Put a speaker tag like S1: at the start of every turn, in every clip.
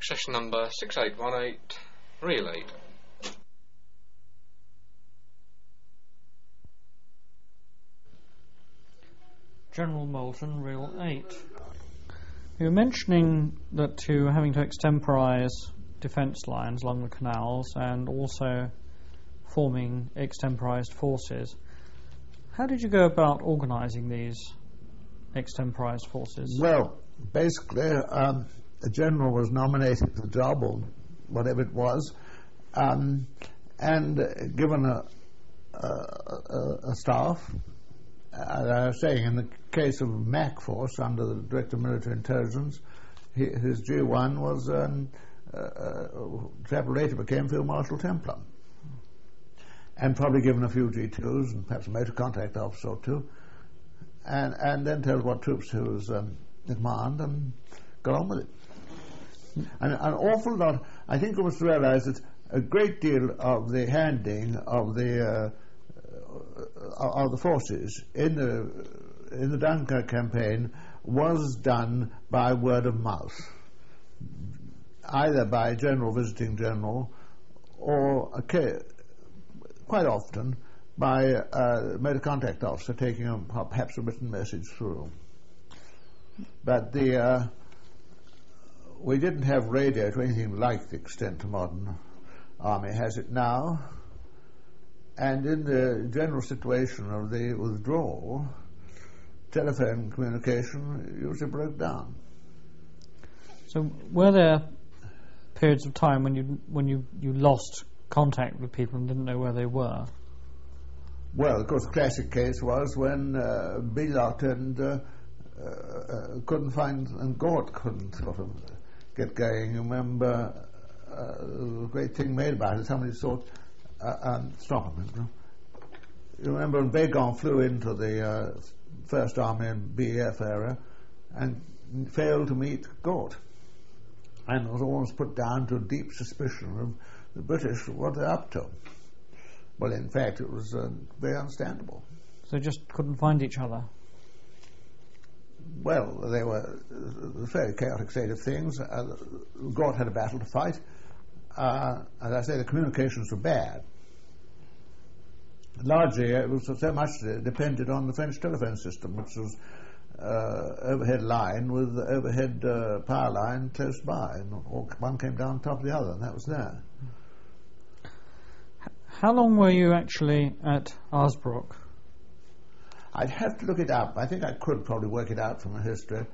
S1: session number 6818, Reel 8.
S2: General Moulton, Reel 8. You were mentioning that you were having to extemporise defence lines along the canals and also forming extemporised forces. How did you go about organising these extemporised forces?
S3: Well, basically, a general was nominated for the job, or whatever it was, and given a staff. I was saying, in the case of MAC Force, under the Director of Military Intelligence, his G1 was chap who later became Field Marshal Templar, and probably given a few G2s and perhaps a motor contact officer or two, and then told what troops he was in command and got on with it. And an awful lot, I think it was realised that a great deal of the handling of the forces in the Dunkirk campaign was done by word of mouth, either by general visiting general, or quite often by a motor contact officer taking perhaps a written message through. But we didn't have radio to anything like the extent the modern army has it now. And in the general situation of the withdrawal, telephone communication usually broke down.
S2: So were there periods of time when you lost contact with people and didn't know where they were?
S3: Well, of course, the classic case was when Bilot and couldn't find, and Gort couldn't sort of get going. You remember the great thing made about it, somebody thought, stop a minute. You remember when Weygand flew into the First Army and BEF area and failed to meet Gort, and was almost put down to a deep suspicion of the British, what they're up to. Well, in fact, it was very understandable.
S2: So they just couldn't find each other?
S3: Well, they were a very chaotic state of things. Gort had a battle to fight. As I say, the communications were bad. Largely, it was so much depended on the French telephone system, which was overhead line with overhead power line close by, and one came down top of the other, and that was there.
S2: How long were you actually at Arsbrook?
S3: I'd have to look it up. I think I could probably work it out from the history.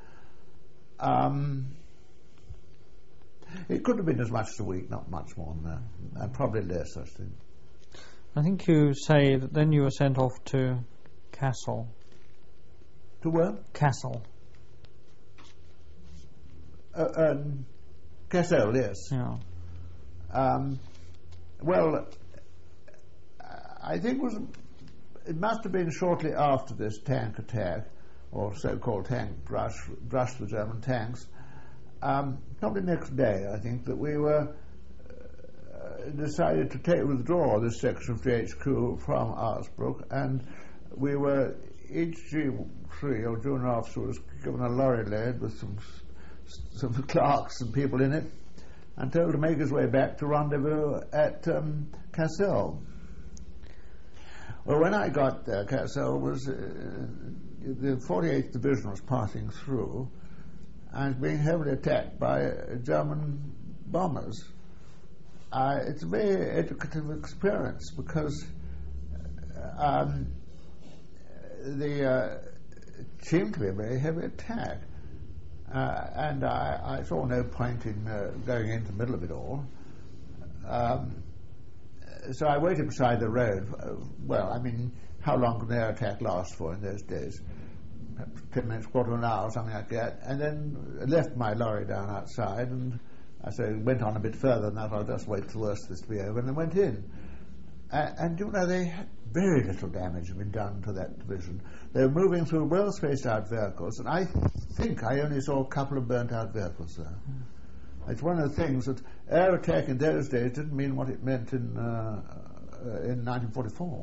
S3: It could have been as much as a week, not much more than that, and probably less, I think.
S2: I think you say that then you were sent off to Kassel.
S3: To where?
S2: Kassel.
S3: Kassel, yes.
S2: Yeah.
S3: Well, I think it must have been shortly after this tank attack, or so-called tank brush the German tanks. Probably next day, I think, that we were decided to withdraw this section of GHQ from Arsbrook, and we were, each G3 or junior officer was given a lorry load with some clerks and people in it, and told to make his way back to rendezvous at Kassel. Well, when I got there, Kassel was the 48th Division was passing through and being heavily attacked by German bombers. It's a very educative experience because it seemed to be a very heavy attack, and I saw no point in going into the middle of it all. So I waited beside the road. Well, I mean, how long can an air attack last for in those days? Perhaps 10 minutes, quarter of an hour, something like that. And then left my lorry down outside, and I went on a bit further than that. I'll just wait till the worst of this to be over, and then went in. And you know, they had very little damage had been done to that division. They were moving through well spaced out vehicles, and I think I only saw a couple of burnt out vehicles there. It's one of the things that air attack in those days didn't mean what it meant in 1944.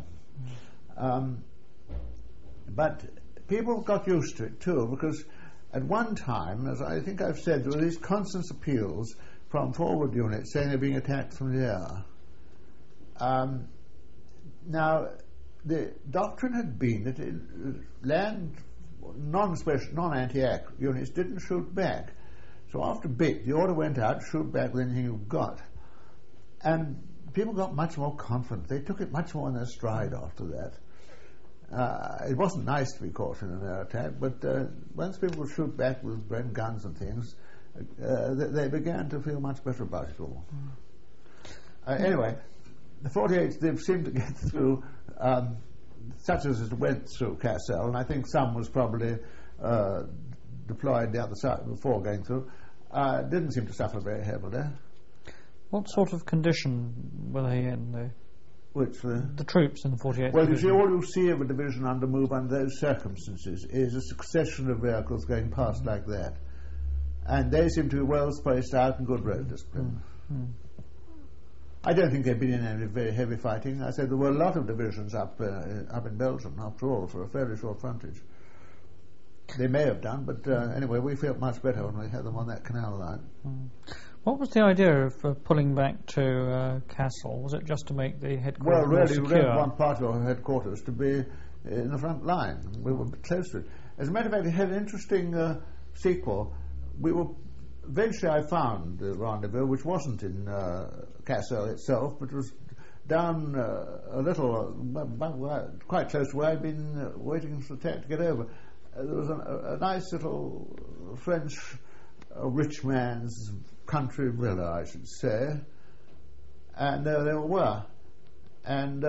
S3: But people got used to it too, because at one time, as I think I've said, there were these constant appeals from forward units saying they're being attacked from the air. Now, the doctrine had been that land non-anti-air units didn't shoot back. So after a bit, the order went out, shoot back with anything you've got. And people got much more confident. They took it much more in their stride after that. It wasn't nice to be caught in an air attack, but once people would shoot back with Bren guns and things, they began to feel much better about it all. Anyway, the 48th they seemed to get through, such as it went through Cassel, and I think some was probably deployed the other side before going through, didn't seem to suffer very heavily.
S2: What sort of condition were they in, the troops in the 48th
S3: Well,
S2: Division?
S3: you see, all you see of a division under move under those circumstances is a succession of vehicles going past like that. And they seem to be well spaced out and good road discipline. I don't think they've been in any very heavy fighting. I said there were a lot of divisions up in Belgium, after all, for a fairly short frontage. They may have done, but anyway, we felt much better when we had them on that canal line.
S2: What was the idea of pulling back to Kassel? Was it just to make the headquarters
S3: Well, really,
S2: more
S3: we
S2: secure?
S3: don't want part of our headquarters to be in the front line. We were close to it. As a matter of fact, it had an interesting sequel. We were eventually I found the rendezvous, which wasn't in Cassel itself, but was down a little, quite close to where I'd been waiting for the attack to get over. There was a nice little French rich man's country villa, I should say, and there they were. And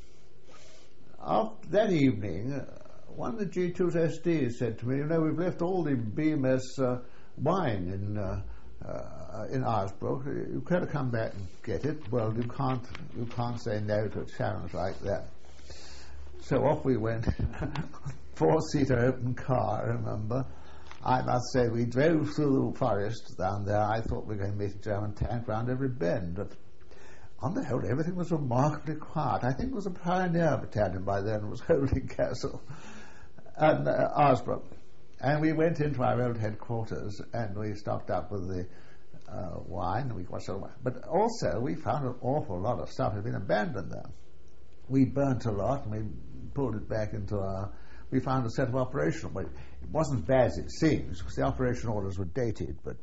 S3: after that evening, one of the G2's SDs said to me, we've left all the BMS wine in Arsbrook. You could have come back and get it. Well, you can't say no to a challenge like that. So off we went. 4-seater open car, I remember. I must say, we drove through the forest down there. I thought we were going to meet a German tank round every bend, but on the whole, everything was remarkably quiet. I think it was a pioneer battalion by then. It was holding Cassel and Arsbrook. And we went into our old headquarters and we stocked up with the wine. We got some wine. But also, we found an awful lot of stuff had been abandoned there. We burnt a lot and we pulled it back into our... We found a set of operational... Well, it wasn't bad as it seems, because the operation orders were dated, but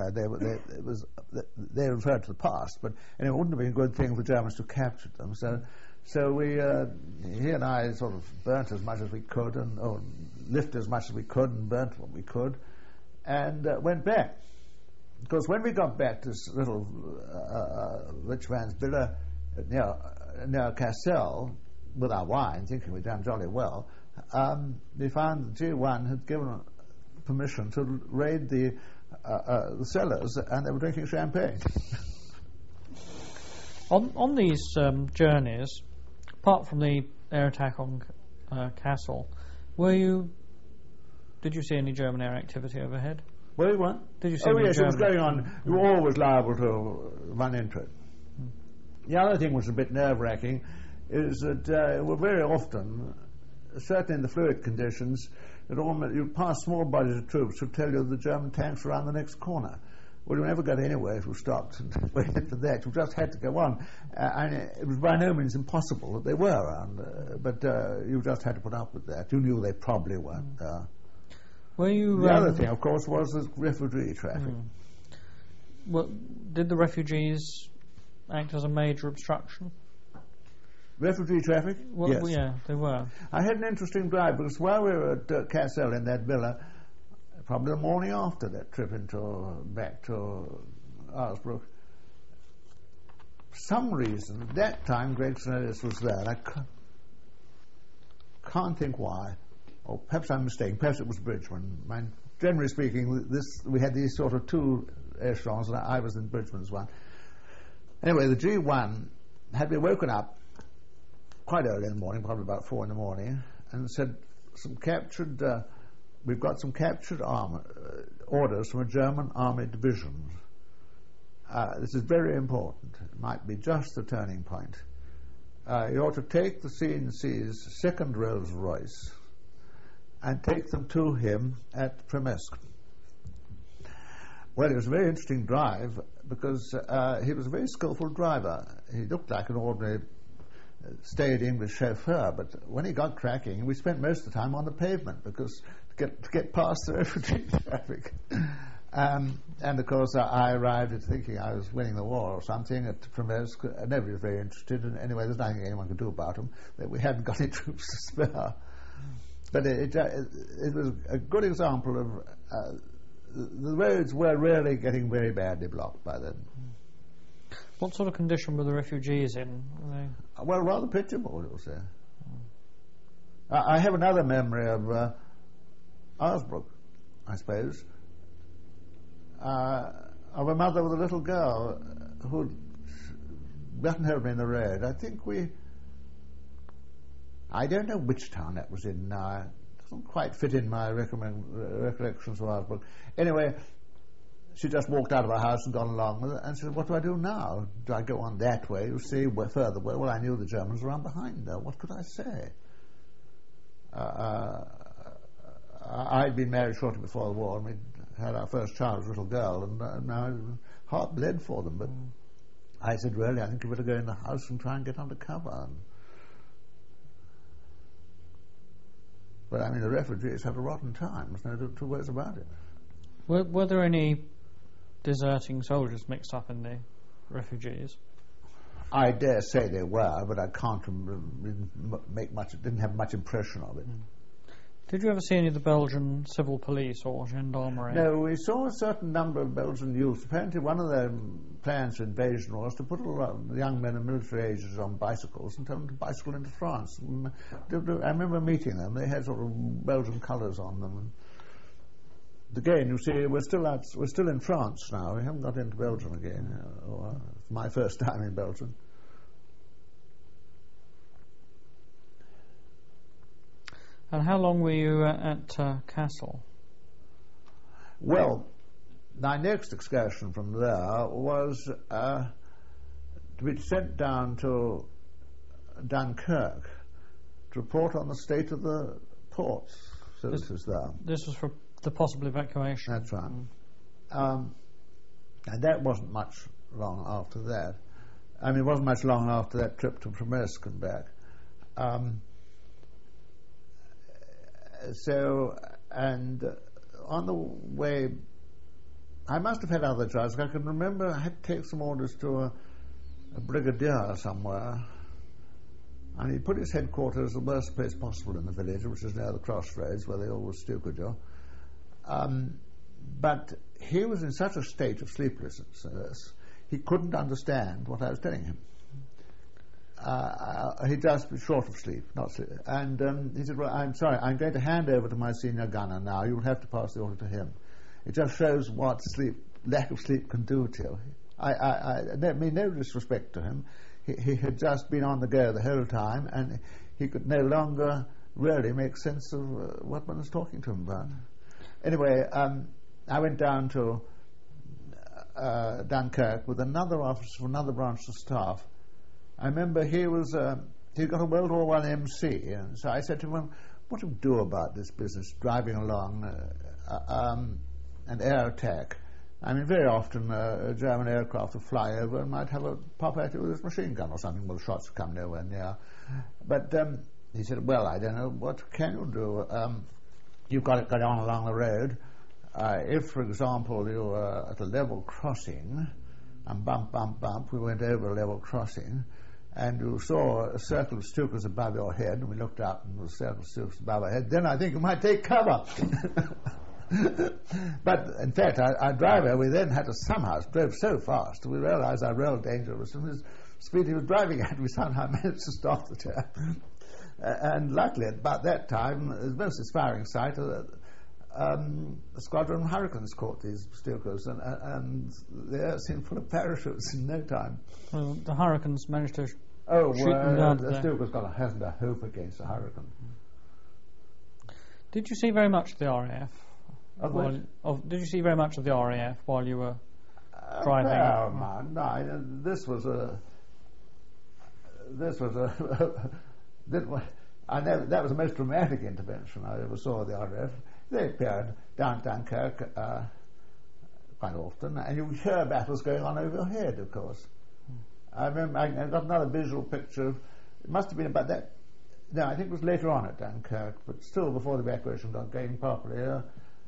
S3: they referred to the past. But and it wouldn't have been a good thing for the Germans to capture them. So we, he and I, sort of burnt as much as we could, and lifted as much as we could, and burnt what we could, and went back. Because when we got back to this little rich man's villa near Cassel with our wine, thinking we'd done jolly well, we found the G1 had given permission to raid the cellars, and they were drinking champagne.
S2: On these journeys, apart from the air attack on Cassel, did you see any German air activity overhead?
S3: Well, you weren't.
S2: Did you see
S3: Oh
S2: any
S3: yes,
S2: German?
S3: it was going on. You were always liable to run into it. The other thing which was a bit nerve-wracking is that well, very often, certainly in the fluid conditions, you pass small bodies of troops who tell you the German tanks are around the next corner. Well, you never got anywhere if you stopped and waited for that. You just had to go on. And it was by no means impossible that they were around, but you just had to put up with that. You knew they probably weren't there. The other thing, of course, was the refugee traffic.
S2: Well, did the refugees act as a major obstruction?
S3: Refugee traffic?
S2: Well,
S3: yes.
S2: Yeah, they were.
S3: I had an interesting drive, because while we were at Cassel in that villa, probably the morning after that trip back to Arsbrook, for some reason, at that time Gregson Ellis was there, and I can't think why. Or perhaps I'm mistaken, perhaps it was Bridgman. Generally speaking, we had these sort of two echelons, and I was in Bridgman's one. Anyway, the G1 had been woken up quite early in the morning, probably about 4 in the morning, and said, we've got some captured orders from a German army division. This is very important. It might be just the turning point. You ought to take the CNC's second Rolls Royce and take them to him at Premesque. Well, it was a very interesting drive because he was a very skillful driver. He looked like an ordinary staid English chauffeur, but when he got cracking, we spent most of the time on the pavement because to get past the refugee traffic. And of course, I arrived at thinking I was winning the war or something at Primorsk. Nobody was very interested. And anyway, there's nothing anyone could do about them. That we hadn't got any troops to spare. But it was a good example of the roads were really getting very badly blocked by then.
S2: What sort of condition were the refugees in?
S3: Well, rather pitiable, you'll say. I have another memory of Osbrook, I suppose, of a mother with a little girl who'd gotten home in the road. I don't know which town that was in now. It doesn't quite fit in my recollections of Osbrook. Anyway, she just walked out of her house and gone along with it, and said, "What do I do now? Do I go on that way? You see, further way?" Well, I knew the Germans were on behind her. What could I say? I'd been married shortly before the war, and we'd had our first child, a little girl, and my heart bled for them. But I said, "Really, I think you better go in the house and try and get under cover." But I mean, the refugees had a rotten time. There's no two ways about it.
S2: Were there any deserting soldiers mixed up in the refugees?
S3: I dare say there were, but I can't make much. It didn't have much impression of it.
S2: Did you ever see any of the Belgian civil police or gendarmerie?
S3: No, we saw a certain number of Belgian youths. Apparently, one of their plans for invasion was to put a lot of young men of military ages on bicycles and tell them to bicycle into France. And I remember meeting them. They had sort of Belgian colours on them. And again, you see, we're still in France now. We haven't got into Belgium again. It's my first time in Belgium.
S2: And how long were you at Kassel?
S3: Well, my next excursion from there was to be sent down to Dunkirk to report on the state of the ports services there.
S2: This was for the possible evacuation.
S3: That's right. And that wasn't much long after that. I mean, it wasn't much long after that trip to Primorsk and back. And on the way, I must have had other jobs. I can remember I had to take some orders to a brigadier somewhere, and he put his headquarters the worst place possible in the village, which is near the crossroads where they always stupid. But he was in such a state of sleeplessness, he couldn't understand what I was telling him. He'd just be short of sleep, not sleep. And he said, "Well, I'm sorry, I'm going to hand over to my senior gunner now. You'll have to pass the order to him." It just shows what lack of sleep can do to you. I mean no disrespect to him. He had just been on the go the whole time, and he could no longer really make sense of what one was talking to him about. Anyway, I went down to Dunkirk with another officer from another branch of staff. I remember he'd got a World War I MC, and so I said to him, "Well, what do you do about this business, driving along an air attack? I mean, very often a German aircraft would fly over and might have a pop at you with his machine gun or something. Well, the shots would come nowhere near." But he said, "Well, I don't know, what can you do? You've got to go on along the road. If, for example, you were at a level crossing, and bump, bump, bump, we went over a level crossing, and you saw a circle of Stukas above your head, and we looked up and there was a circle of Stukas above our head, then I think you might take cover." But in fact, our driver, we then had to somehow drove so fast, we realised our real danger was from the speed he was driving at. We somehow managed to stop the chap. And luckily, about that time, the most inspiring sight, a squadron of Hurricanes caught these Stukas, and the air seemed full of parachutes in no time.
S2: Well, the Hurricanes managed to shoot
S3: well,
S2: them down.
S3: The Stukas hasn't a hope against a Hurricane.
S2: Did you see very much of the RAF? Did you see very much of the RAF while you were driving?
S3: No, this was a. That was the most dramatic intervention I ever saw of the RAF. They appeared down Dunkirk quite quite often, and you hear battles going on over your head, of course. I remember I got another visual picture of, it must have been about that, no, I think it was later on at Dunkirk, but still before the evacuation got going properly. It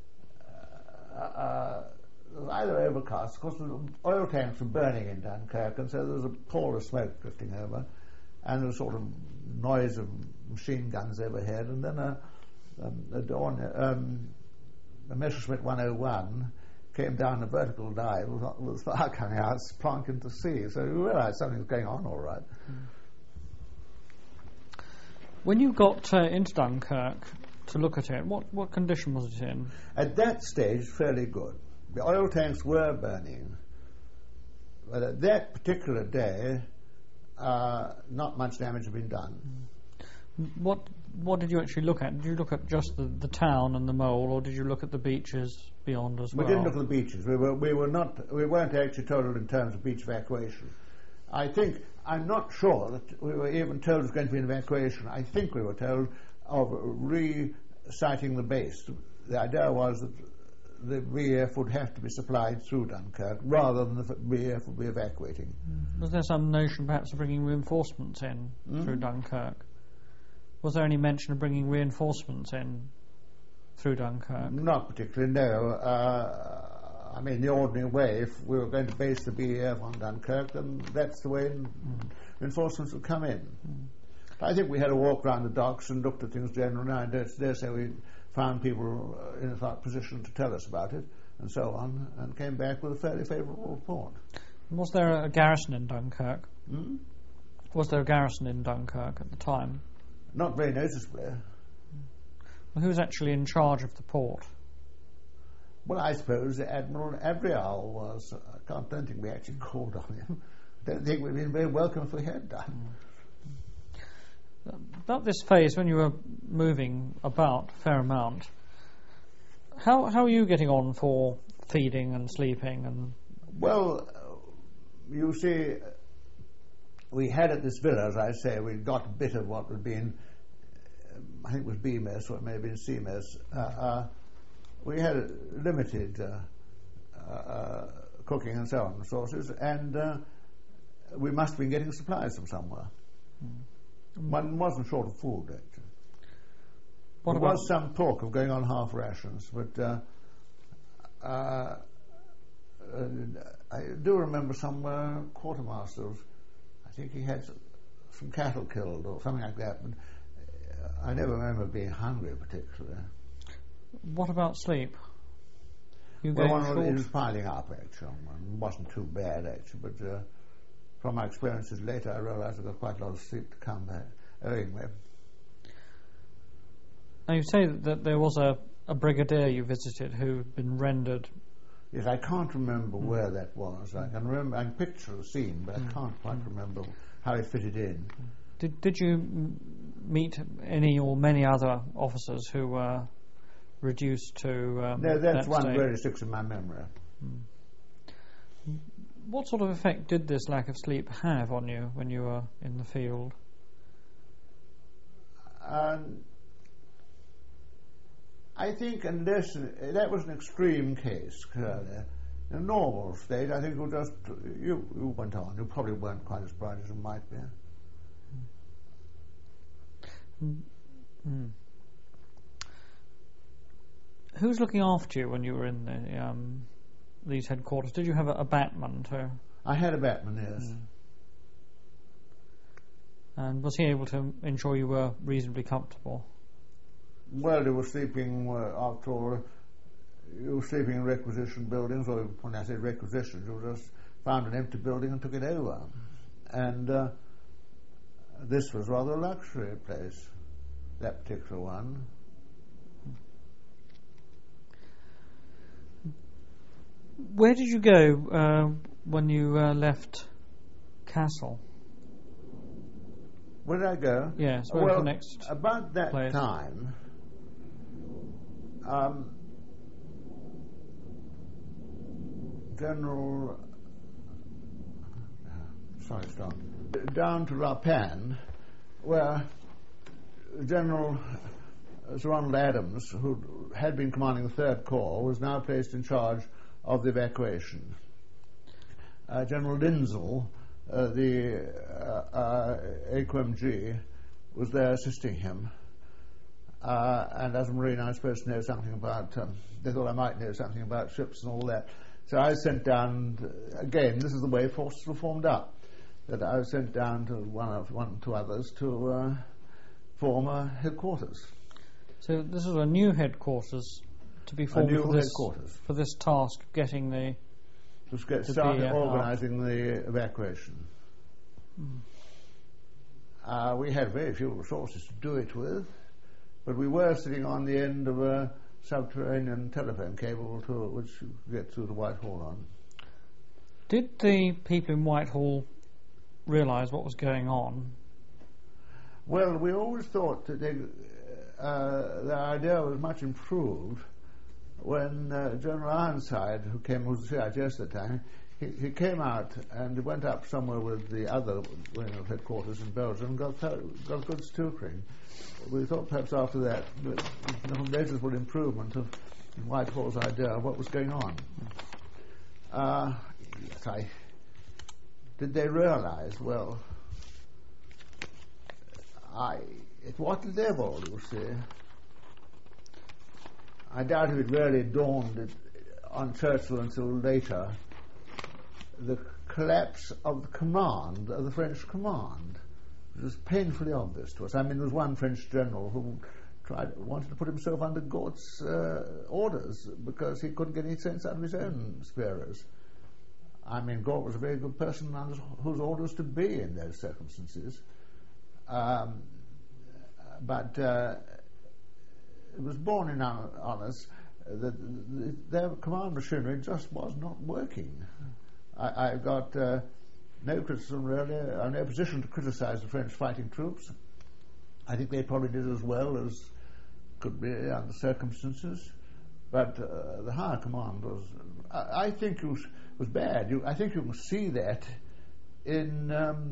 S3: was either overcast, of course the oil tanks were burning in Dunkirk, and so there was a pall of smoke drifting over, and there was sort of noise of machine guns overhead, and then a Messerschmitt 101 came down a vertical dive with fire coming out, plonk into sea. So you realise something's going on all right.
S2: When you got into Dunkirk to look at it, what condition was it in?
S3: At that stage, fairly good. The oil tanks were burning. But at that particular day, not much damage had been done.
S2: What did you actually look at? Did you look at just the town and the mole, or did you look at the beaches beyond as well?
S3: We didn't look at the beaches. We weren't actually told in terms of beach evacuation. I'm not sure that we were even told it was going to be an evacuation. I think we were told of resiting the base. The idea was that the VAF would have to be supplied through Dunkirk rather than the VAF would be evacuating.
S2: Was there some notion perhaps of bringing reinforcements in through Dunkirk? Was there any mention of bringing reinforcements in through Dunkirk?
S3: Not particularly, no. I mean, the ordinary way, if we were going to base the BAF on Dunkirk, then that's the way reinforcements would come in. I think we had a walk around the docks and looked at things generally. I dare say we found people in a position to tell us about it and so on, and came back with a fairly favourable report.
S2: Was there a garrison in Dunkirk? Was there a garrison in Dunkirk at the time?
S3: Not very noticeably.
S2: Well, who was actually in charge of the port?
S3: Well, I suppose Admiral Adrial was. I don't think we actually called on him. I don't think we'd been very welcome if we had done.
S2: About this phase, when you were moving about a fair amount, how are you getting on for feeding and sleeping? And
S3: well, you see, we had at this villa, as I say, we got a bit of what had been, I think it was B mess, or it may have been C mess. We had limited cooking and so on sources, and we must have been getting supplies from somewhere. One wasn't short of food, actually. There was some talk of going on half rations, but I do remember some quartermasters, I think he had some cattle killed or something like that, but I never remember being hungry particularly.
S2: What about sleep? It
S3: was piling up, actually. It wasn't too bad, actually, but from my experiences later, I realised I got quite a lot of sleep to come back. Anyway.
S2: Now, you say that there was a brigadier you visited who had been rendered...
S3: Yes, I can't remember where that was. I can picture the scene, but I can't quite remember how it fitted in.
S2: Did you meet any or many other officers who were reduced to
S3: no, that's
S2: that
S3: one
S2: state?
S3: really sticks in my memory.
S2: What sort of effect did this lack of sleep have on you when you were in the field?
S3: I think unless that was an extreme case, clearly. In a normal state, I think you went on. You probably weren't quite as bright as you might be.
S2: Who was looking after you when you were in these headquarters? Did you have a batman too?
S3: I had a batman, yes.
S2: And was he able to ensure you were reasonably comfortable?
S3: Well, you were sleeping, after all, you were sleeping in requisition buildings, or when I say requisition, you just found an empty building and took it over. And this was rather a luxury place, that particular one.
S2: Where did you go when you left Kassel?
S3: Where did I go?
S2: Yes, where was the next
S3: about that
S2: place?
S3: time, General... down to La Panne, where General Sir Ronald Adams, who had been commanding the 3rd Corps, was now placed in charge of the evacuation. General Lindsell, the AQMG, was there assisting him. And as a Marine, I was supposed to know something about, they thought I might know something about ships and all that. So I was sent down, again, this is the way forces were formed up, that I was sent down to one or two others to form a headquarters.
S2: So this is a new headquarters to be formed for this task of getting the...
S3: To start organising the evacuation. We had very few resources to do it with, but we were sitting on the end of a subterranean telephone cable which you get through to Whitehall on.
S2: Did the people in Whitehall realise what was going on?
S3: Well, we always thought that the idea was much improved when General Ironside, who was the CIGS at the time, he came out and went up somewhere with the other wing of headquarters in Belgium and got good stookering. We thought perhaps after that there was a noticeable improvement of Whitehall's idea of what was going on. Did they realise? Well, at what level, you see? I doubt if it really dawned on Churchill until later, the collapse of the command, of the French command. It was painfully obvious to us. I mean, there was one French general who wanted to put himself under Gort's orders because he couldn't get any sense out of his own sparrows. I mean, Gort was a very good person under whose orders to be in those circumstances. But it was borne in on us that their command machinery just was not working. I've got no criticism really, no position to criticise the French fighting troops. I think they probably did as well as could be under circumstances, but the higher command was, I think, was bad. I think you can see that in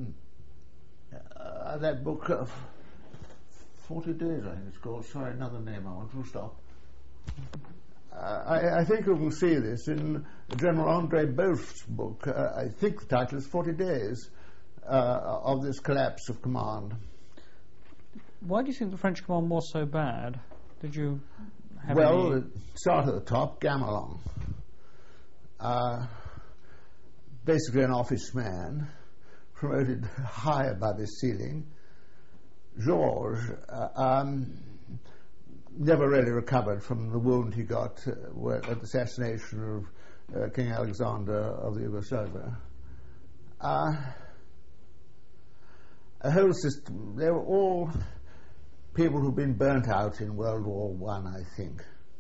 S3: that book of 40 Days, I think it's called. Sorry, another name I want to stop. I think you can see this in General Andre Beauf's book. I think the title is 40 Days of this collapse of command.
S2: Why do you think the French command was so bad? Did you have
S3: it started at the top, Gamelin. Basically an office man, promoted high above his ceiling. Georges never really recovered from the wound he got at the assassination of King Alexander of the Yugoslavia. A whole system. They were all people who'd been burnt out in World War I think.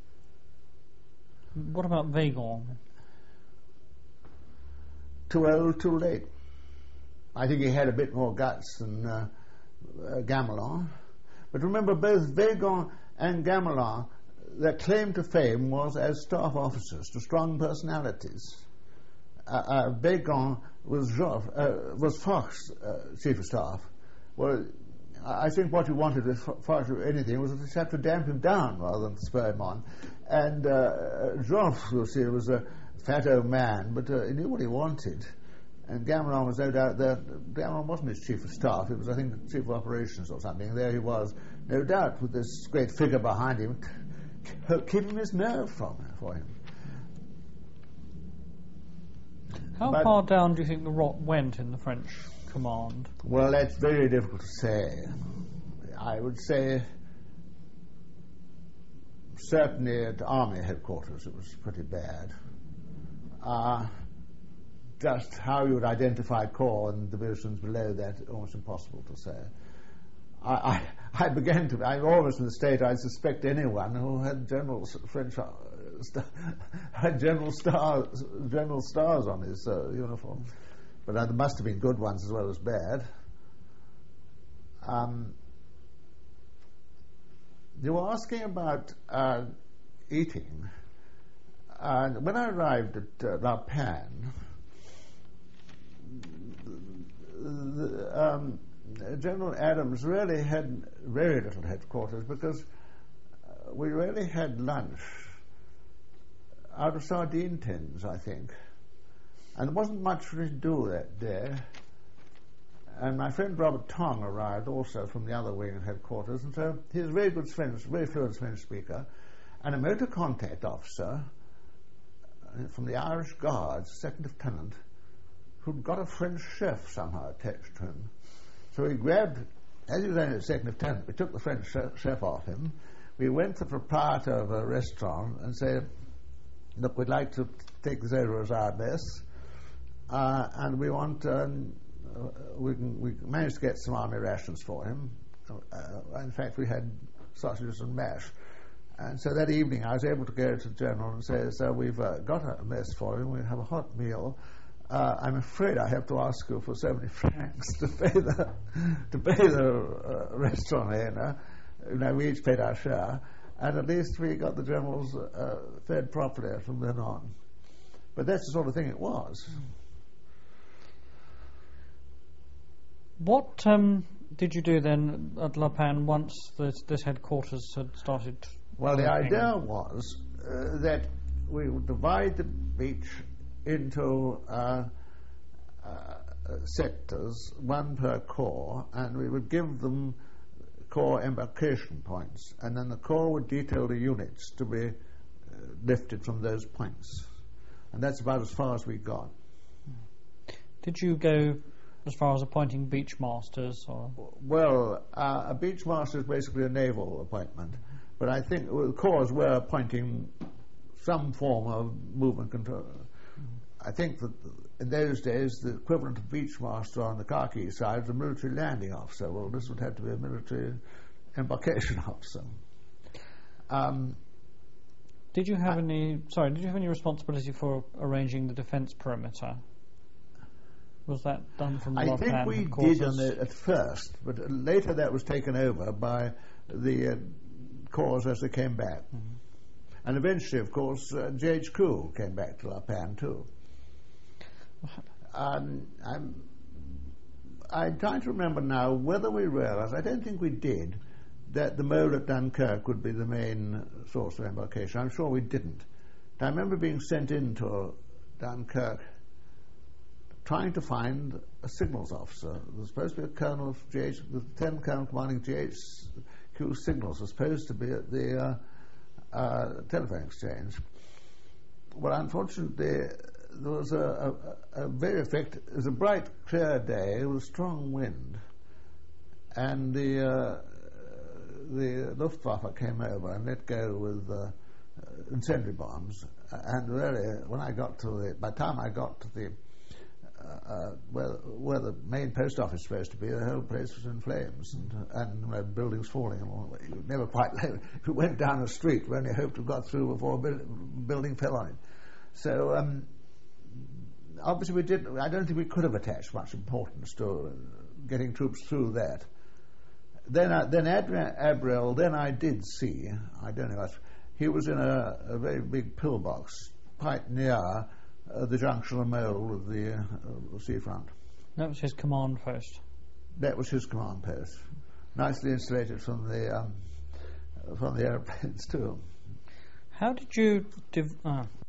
S2: What about Weygand?
S3: Too old, too late. I think he had a bit more guts than Gamelin. But remember, both Weygand and Gamelin, their claim to fame was as staff officers, to strong personalities. Weygand was Foch's chief of staff. Well, I think what you wanted with Foch or anything was to have to damp him down rather than spur him on. And Georges, you'll see, was a fat old man, but he knew what he wanted. And Gamelin was no doubt there. Gamelin wasn't his chief of staff, it was, I think, chief of operations or something. There he was, no doubt, with this great figure behind him, keeping his nerve for him.
S2: How far down do you think the rot went in the French command?
S3: Well, that's very difficult to say. I would say certainly at army headquarters it was pretty bad. Just how you would identify corps and divisions below that, almost impossible to say. I'm almost in the state I suspect anyone who had had general stars on his uniform. But there must have been good ones as well as bad. You were asking about eating. And when I arrived at La Panne, General Adams really had very little headquarters because we really had lunch out of sardine tins, I think. And there wasn't much for us to do that day. And my friend Robert Tong arrived also from the other wing at headquarters, and so he was a very good French, very fluent French speaker, and a motor contact officer from the Irish Guards, second lieutenant, who'd got a French chef somehow attached to him. So we grabbed, as he was only a second lieutenant, we took the French chef off him. We went to the proprietor of a restaurant and said, look, we'd like to take this over as our mess, and we want, we managed to get some army rations for him. In fact, we had sausages and mash. And so that evening I was able to go to the General and say, so we've got a mess for him, we have a hot meal. I'm afraid I have to ask you for so many francs to pay the restaurant owner. You know, we each paid our share, and at least we got the Generals fed properly from then on. But that's the sort of thing it was.
S2: What did you do then at La Panne once this headquarters had started?
S3: Well, the idea was that we would divide the beach into sectors, one per corps, and we would give them corps embarkation points, and then the corps would detail the units to be lifted from those points. And that's about as far as we got.
S2: Did you go as far as appointing beach masters? Or?
S3: Well, a beach master is basically a naval appointment, but I think the corps were appointing some form of movement control. I think that in those days the equivalent of beach master on the khaki side was a military landing officer. Well, this would have to be a military embarkation officer.
S2: Did you have any responsibility for arranging the defence perimeter? Was that done from
S3: I think we did at first, but later that was taken over by the corps as they came back. Mm-hmm. And eventually, of course, GHQ came back to La Panne too. I'm trying to remember now whether we realised, I don't think we did, that the mole at Dunkirk would be the main source of embarkation. I'm sure we didn't. I remember being sent into Dunkirk trying to find a signals officer. There was supposed to be a colonel of the Lieutenant Colonel commanding GHQ signals was supposed to be at the telephone exchange. Well, unfortunately, there was a very effective, it was a bright, clear day with a strong wind, and the Luftwaffe came over and let go with incendiary bombs. And really, by the time I got to the where the main post office was supposed to be, the whole place was in flames and buildings falling. And you never quite know. If you went down the street, we only hoped to have got through before a building fell on it. So obviously we didn't. I don't think we could have attached much importance to getting troops through that. Then Abril, then I did see. I don't know. He was in a very big pillbox quite near the junction of Mole with the seafront.
S2: That was his command post.
S3: That was his command post. Nicely insulated from the airplanes too.
S2: How did you